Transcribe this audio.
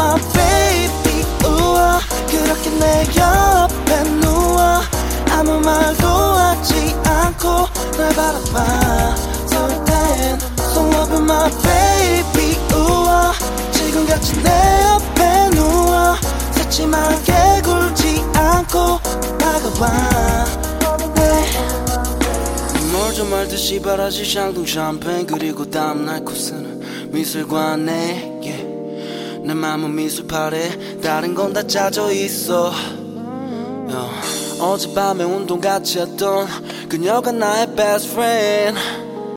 my baby 우와 그렇게 내 옆에 누워 아무 말도 하지 않고 날 바라봐 설 땐 So love my baby 우와 지금같이 내 옆에 누워 새침하게 굴지 않고 다가와 뭘 좀 알듯이 바라지 샹동 샴페인 그리고 다음날 코스는 미술과 내게 내 맘은 미술팔에 다른 건 다 짜져 있어 어젯밤에 운동 같이 했던 그녀가 나의 best friend